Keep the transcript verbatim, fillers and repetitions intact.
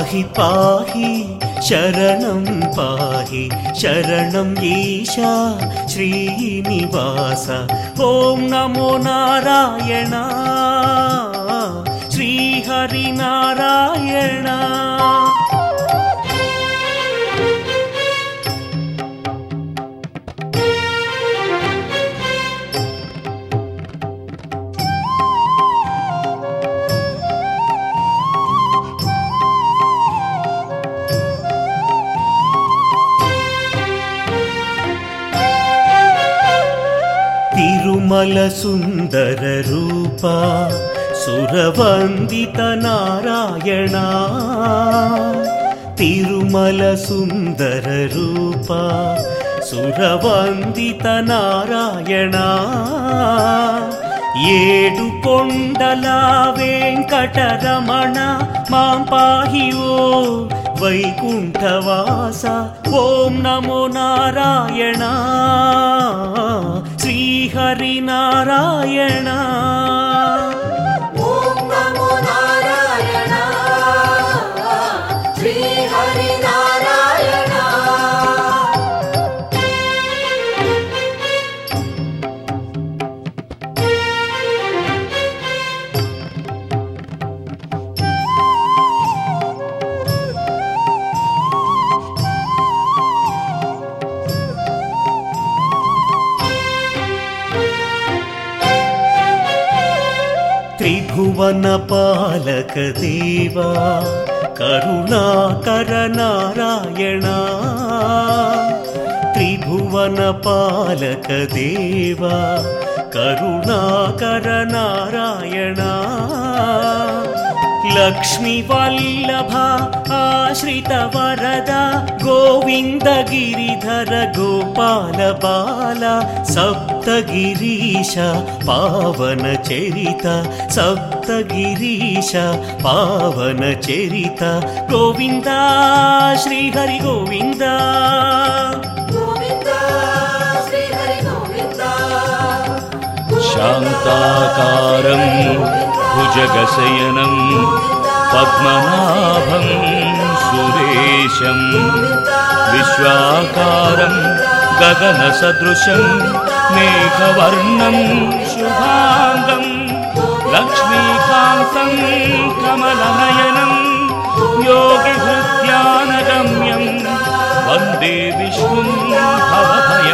పాహి పాహి శరణం పాహి శరణం ఈశా శ్రీనివాస. ఓం నమో నారాయణ శ్రీహరి నారాయణ. తిరుమల సుందర రూప సురవందిత నారాయణ. తిరుమల సుందర రూప సురవందిత నారాయణ. ఏడు కొండల వెంకటరమణ మాం పాహి ఓ వైకుంఠవాస. ఓం నమో నారాయణ శ్రీహరి నారాయణ. ఓం నమో నారాయణ శ్రీహరి నారాయణ. త్రిభువన పాలక దేవా కరుణాకర నారాయణ. త్రిభువన పాలక దేవా కరుణాకర నారాయణ. లక్ష్మీ వల్లభ ఆశ్రిత వరద గోవింద గిరిధర గోపాల బాల. సప్తగిరీశ పావన చరిత సప్తగిరీశ పావన చరిత. గోవింద శ్రీహరి గోవింద గోవింద శ్రీహరి గోవింద. శాంతాకారం భుజగశయనం పద్మనాభం సురేశం. విశ్వాకారం గగన సదృశం మేఘవర్ణం శుభాంగం. లక్ష్మీకాంతం కమలనయనం యోగి హృద్యానగమ్యం. వందే విష్ణుం భవభయ